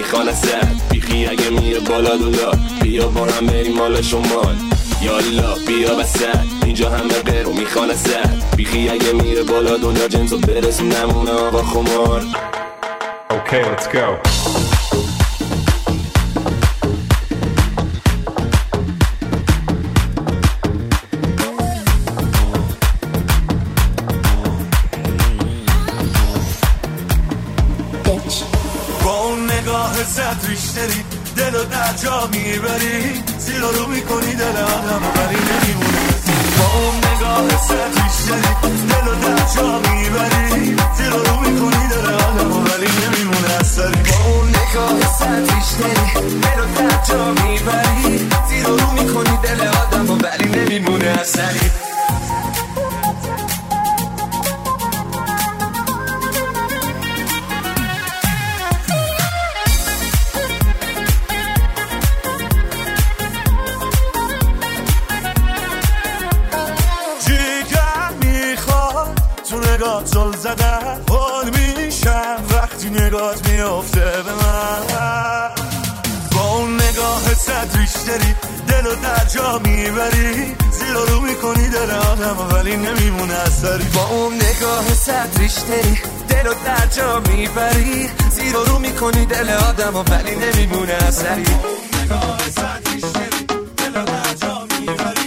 میخوان ازت بیخی اگه میره بالا دولا بیا با هم بریم مال شمال یالا بیا وسط اینجا همه برو میخوان ازت بیخی اگه میره بالا دولا جنسو برسون نمونه آقا خمار. Okay, let's go. زدریشتری دلو در جا میبری زیرا رو میکنی دل آدم و بری نمیمونه با اون نگاه زدریشتری دلو در جا میبری زیرا رو میکنی دل آدم و بری نمیمونه اثری با اون نگاه زدریشتری دلو در جا میبری زیرا رو میکنی دل آدم و بری نمیمونه اثری زل زدن حال میشم وقتی نگاهت میافته به من با اون نگاه صدریشتری دلو در جا میبری زیرا رو میکنی دل آدم ولی نمیمونه اثری با اون نگاه صدریشتری دلو در جا میبری زیرا رو میکنی دل آدم ولی نمیمونه اثری نگاه صدریشتری دلو در جا میبری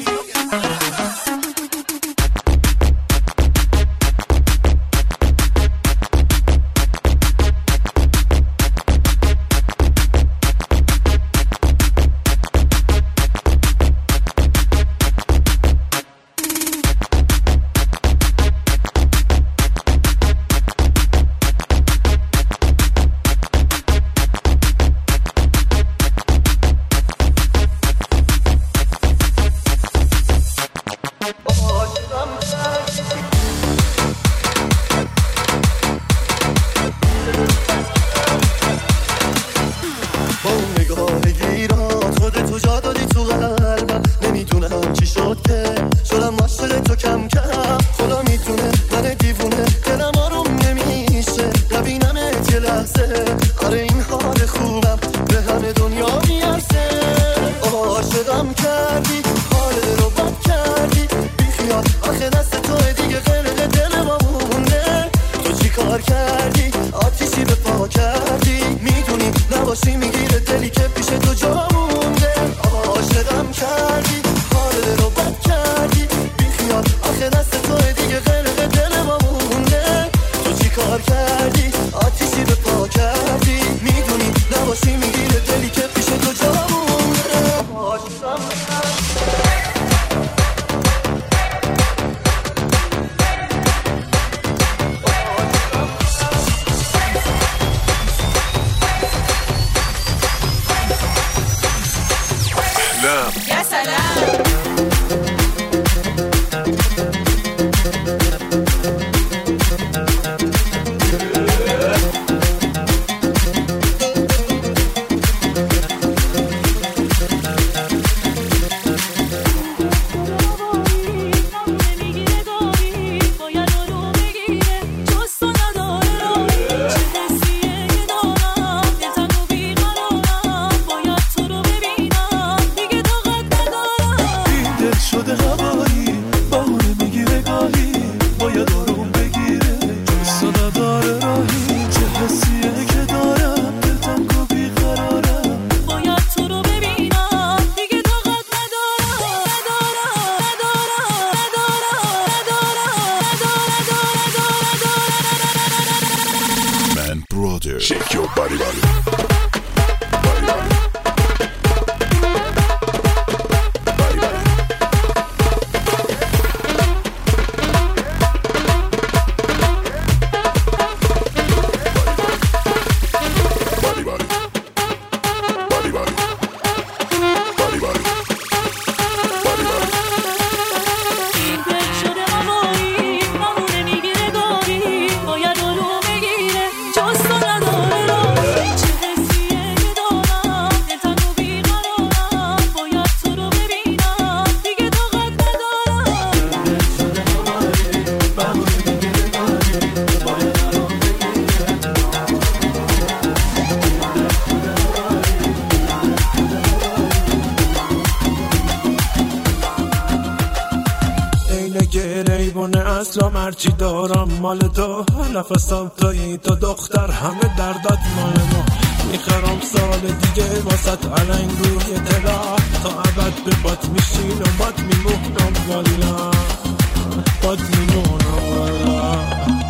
دیوانه اصلا مرچی دارم مال تو، نفسم تویی تو دختر، همه دردت مال ما. میخرم سال دیگه واسط علنگ روی دلا، تا ابد به بات میشین و بات میمونم والا، بات میمونم والا.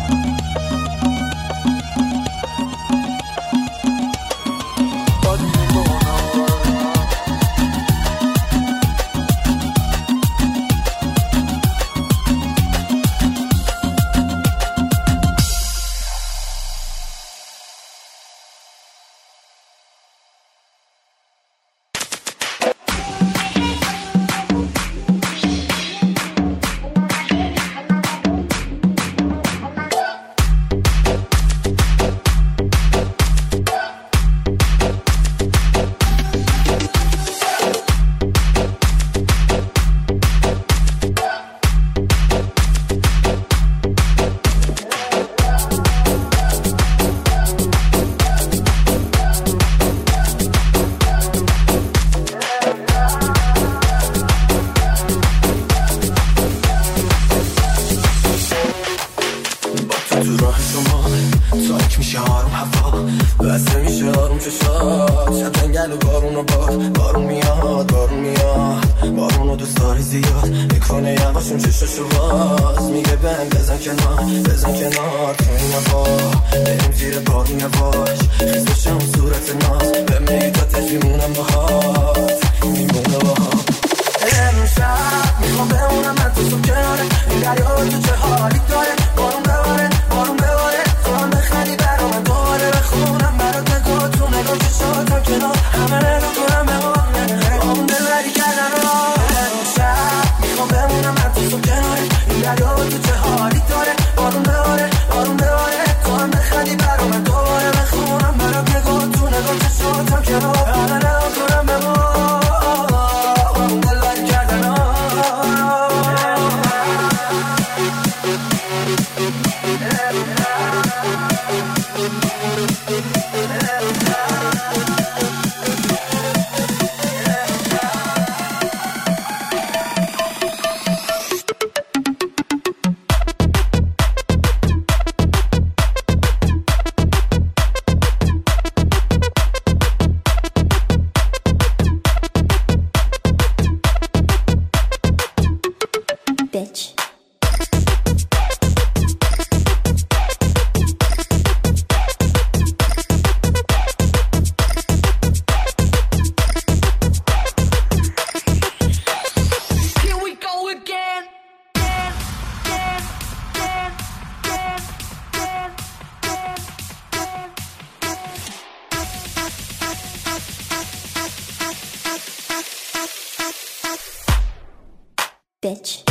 Bitch.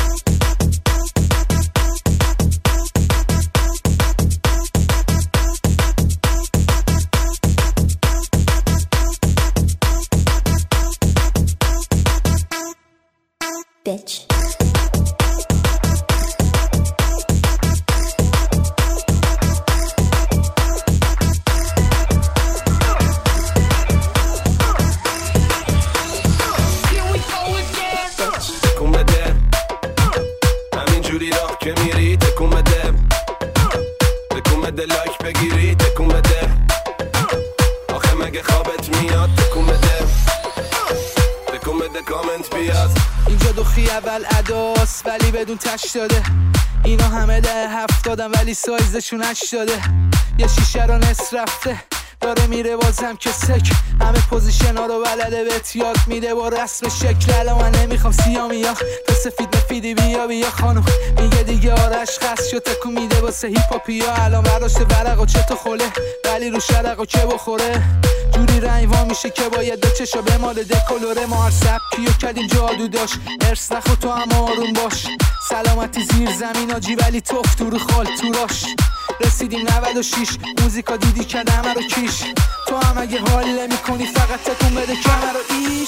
Bitch. اول اداس ولی بدون تش داده، اینا همه 70 ولی سایزشون 80. یه شیشه رو نصف رفته داره میره بازم که سک، همه پوزیشن ها رو بلده بهت یاد میده با رسم شکل. الان من نمیخوام سیامیا تو سفید مفیدی، بیا خانم میگه دیگه آرش خست شد، تکون میده واسه هیپاپیا. الان برداشته ورق و چتو خوله ولی رو شرق و که بخوره، جوری رنگ وا میشه که باید دو چشا به مال دکولوره. ما هر سبکیو کردیم جادو داشت، ارس نخو تو هم آروم باش، سلامتی زیر زمین آجی ولی توف تو رو خال توراش. رسیدیم 96 موزیکا دیدی که همه رو کیش، تو هم اگه حال نمی کنی فقط تکون بده کمر رو ایش.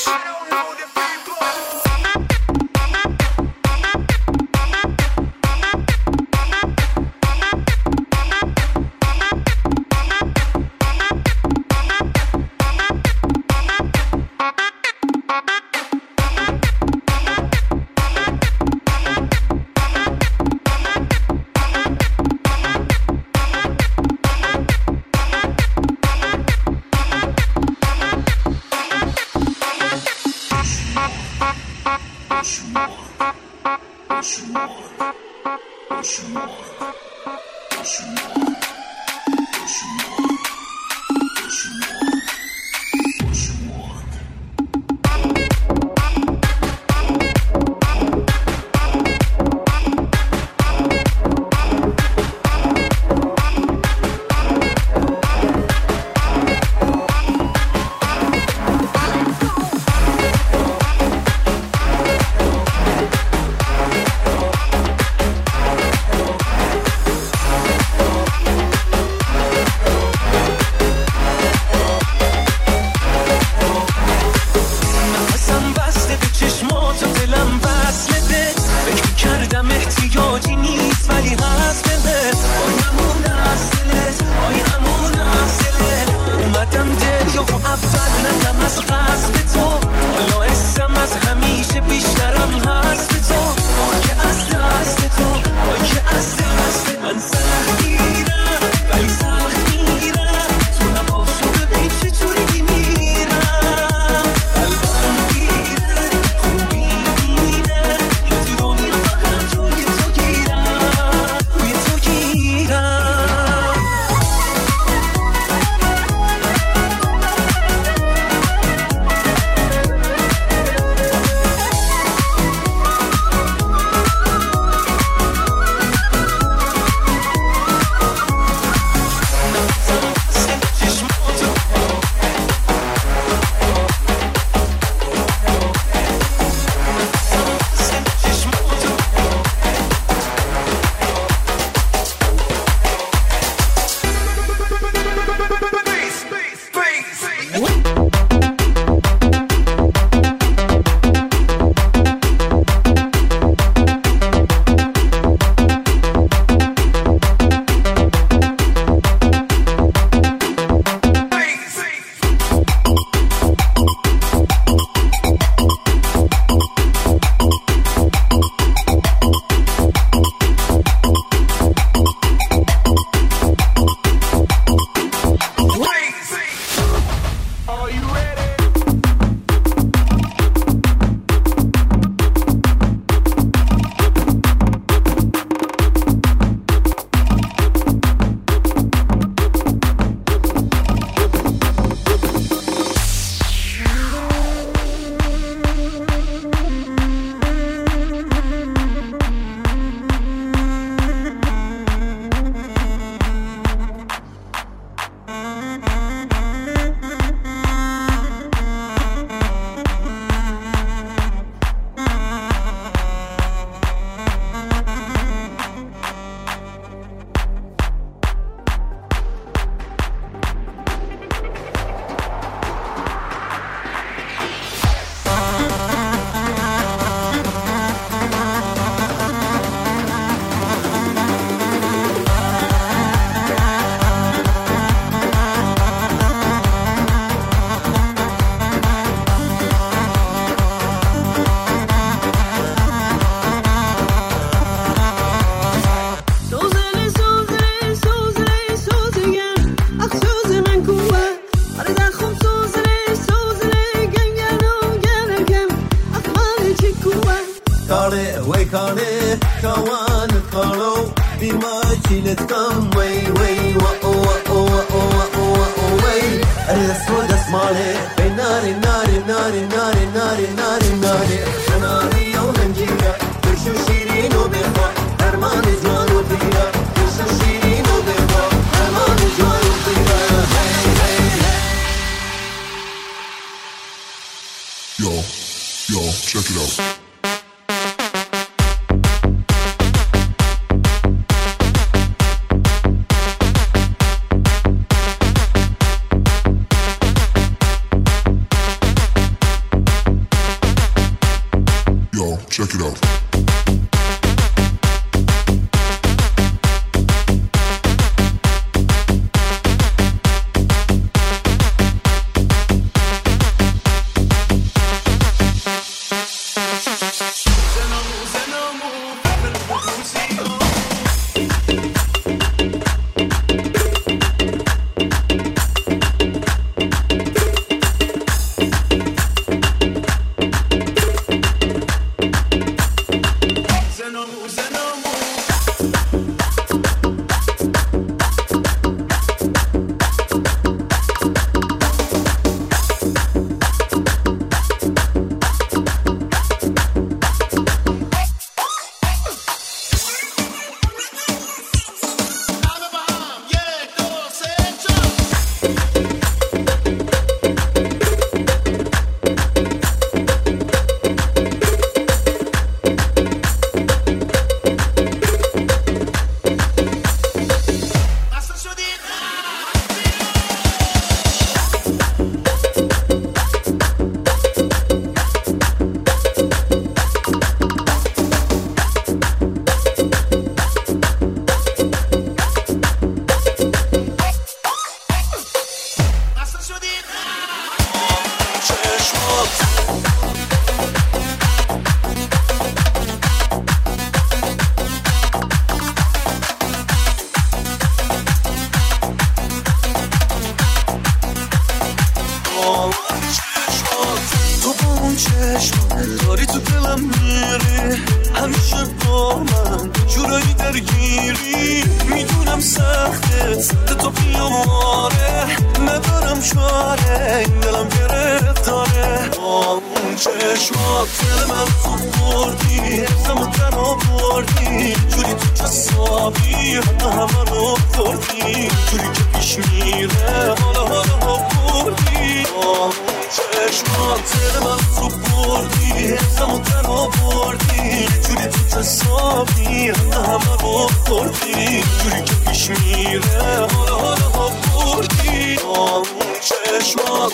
من تو بردی حفظمو در آوردی جوری تو کسابی همه رو کردی جوری که پیش میره حالا بردی چشمات من تو بردی حفظمو در آوردی جوری تو کسابی همه رو کردی جوری که پیش میره حالا بردی چشمات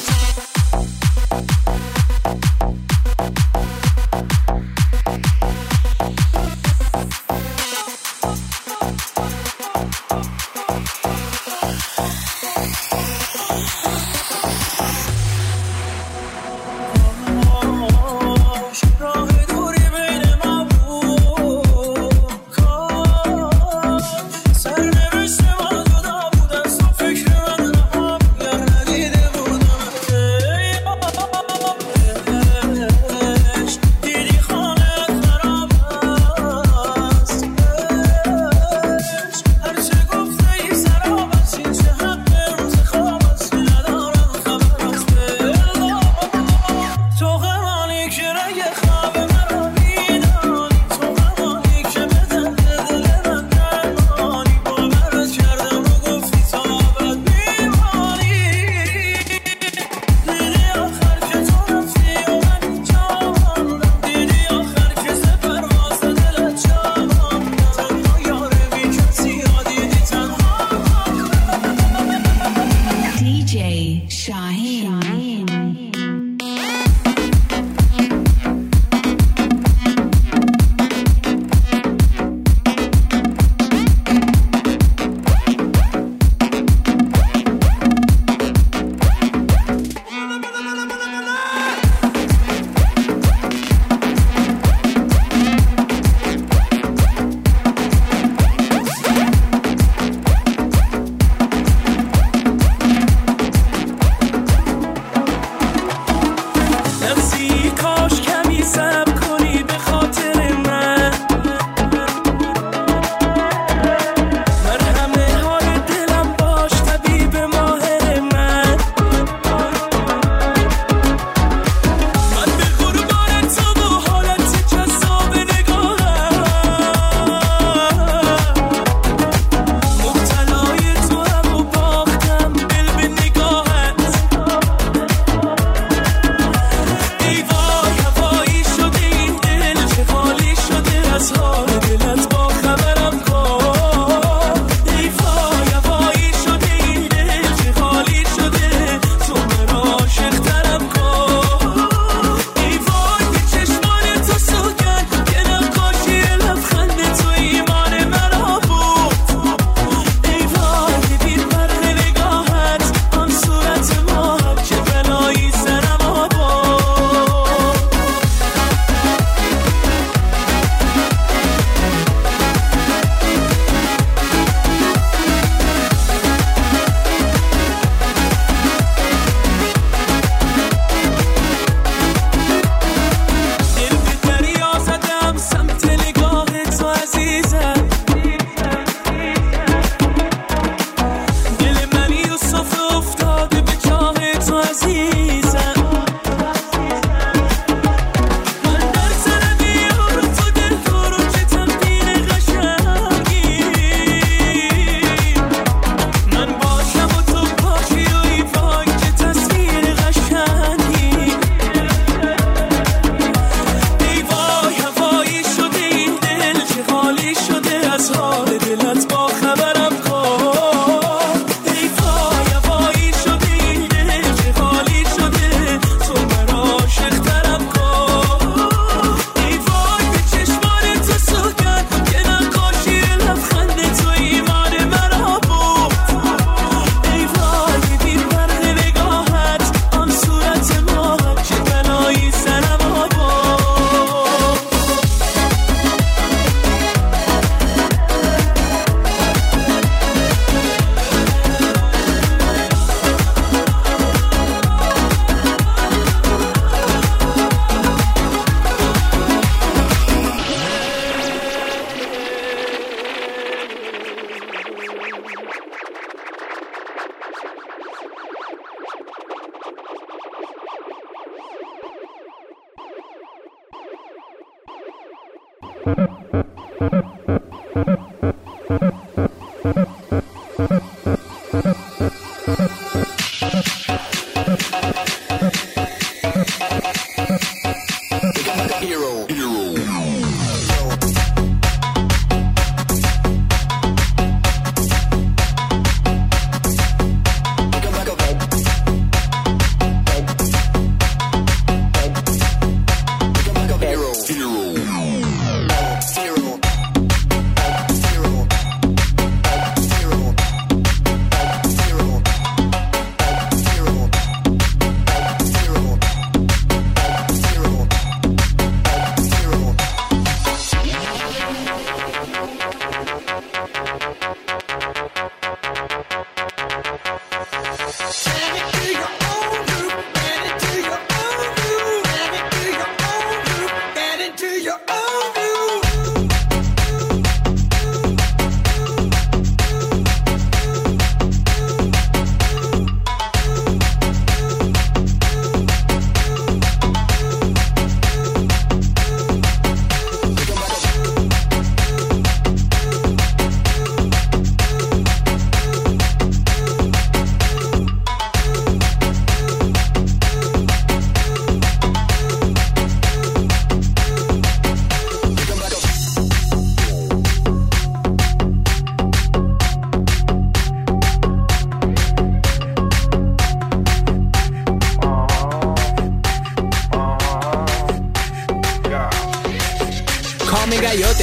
Gallote,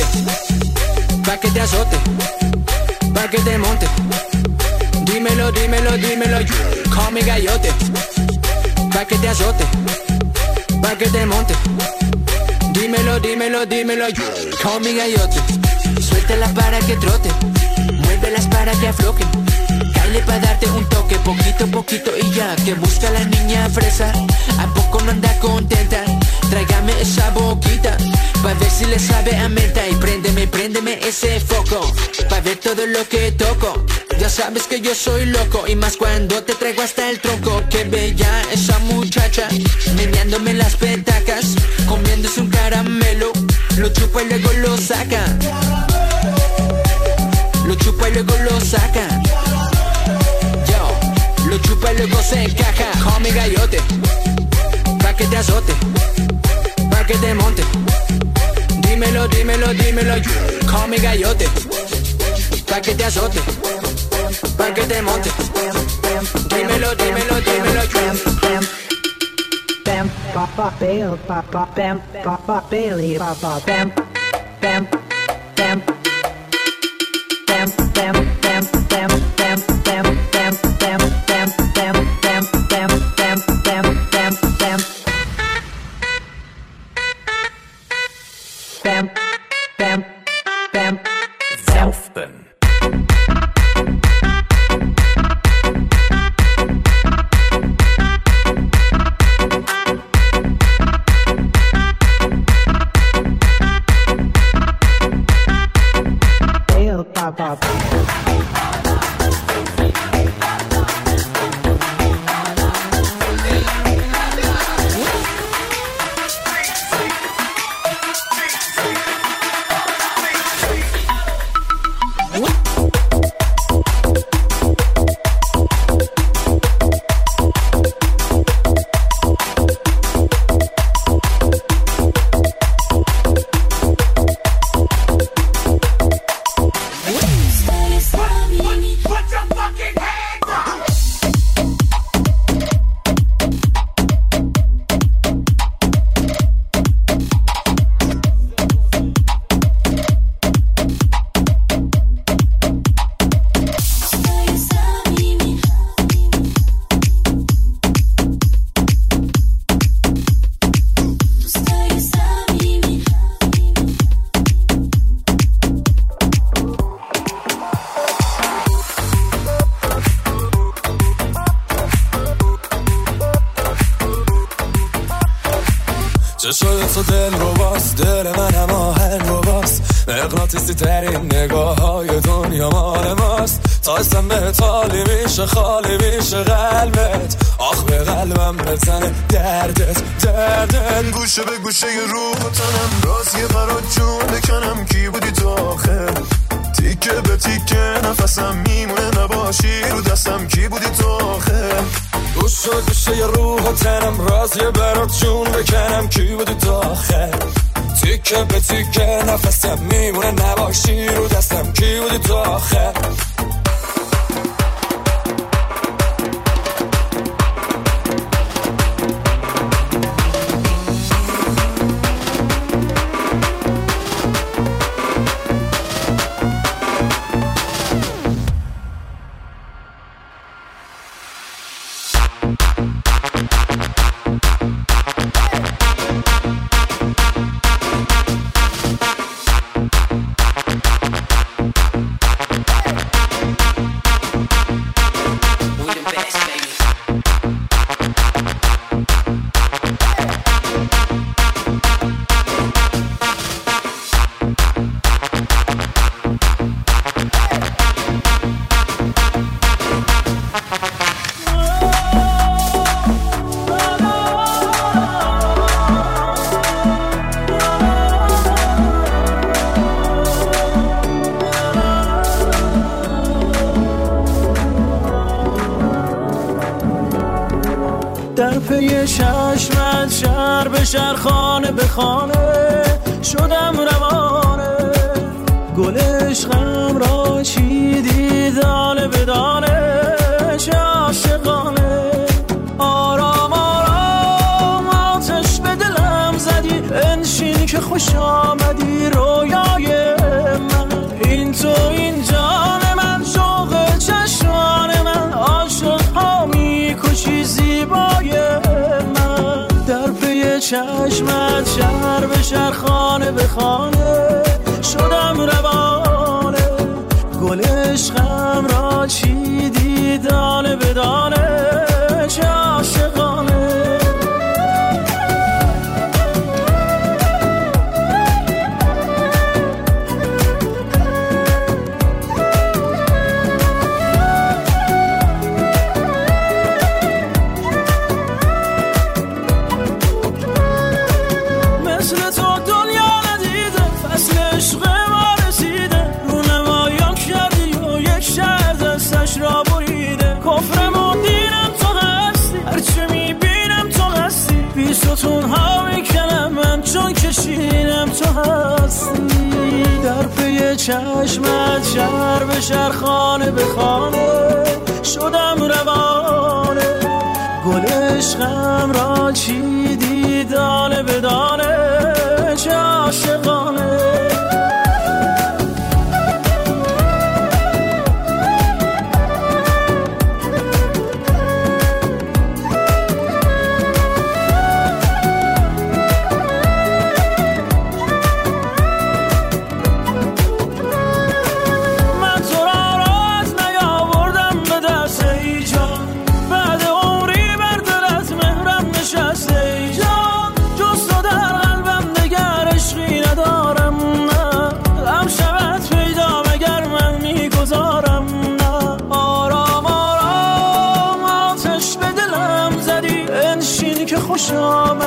pa' que te azote, pa' que te monte. Dímelo, dímelo, dímelo. Call me Gallote, pa' que te azote, pa' que te monte. Dímelo, dímelo, dímelo. Call me Gallote. Suéltala para que trote, muévelas para que afloquen. Cáele pa' darte un toque, poquito a poquito y ya. Que busca la niña fresa, ¿a poco no anda contenta? Tráigame esa boquita, pa' ver si le sabe a menta. Y préndeme, préndeme ese foco, pa' ver todo lo que toco. Ya sabes que yo soy loco, y más cuando te traigo hasta el tronco. Qué bella esa muchacha, meneándome las petacas, comiéndose un caramelo. Lo chupa y luego lo saca, lo chupa y luego lo saca. Yo, lo chupa y luego se encaja. Call me Gallote, pa' que te azote, pa' que te monte. Dímelo, dímelo, dímelo. Call me Gallote, pa' que te azote, pa' que te monte. Dímelo, dímelo, dímelo. Bam, papa, bail, papa, bam, papa, bailey, papa, bam, bam, bam, bam, bam, bam, bam, bam, bam, bam, bam, bam, bam, bam, bam, bam, bam, bam, bam. Bam, bam, bam, Zelfden. bail, papa. چشای تو دل رو باز، دل منم آهن رو باز. مغناطیسی ترین نگاه های دنیا مال ماست. تا اسم به تالی میشه خالی میشه قلبت. آخ به قلبم بزنه دردت دردن. گوشه به گوشه رو تنم راز یه برات جون بکن به تیکه نفسم میمونه نباشی رو دستم کی بودی تو آخه گوش شد گوشه روح و تنم راضیه برات جون بکنم کی بودی تو آخه تیکه به تیکه نفسم میمونه نباشی رو دستم کی بودی تو آخه در پی چشمت شهر به شهر خانه به خانه شدم روانه گل عشقم را چیدی دانه به دانه چه عاشقانه آرام آرام آتش به دلم زدی انشین که خوش آمدی رویای من این تو این جان من شوق چشمان من عاشق ها میکشی زیبای من در پی چشمت شهر به شهر خانه به خانه شدم روانه گل عشقم را چیدی دانه به دانه چه عاشقانه ستونها میکنم من چون کشیدم تو هستی در پی چشمت شهر به شهر خانه به خانه شدم روانه گل عشقم را چیدی دانه به دانه چه عاشقانه خوش آمد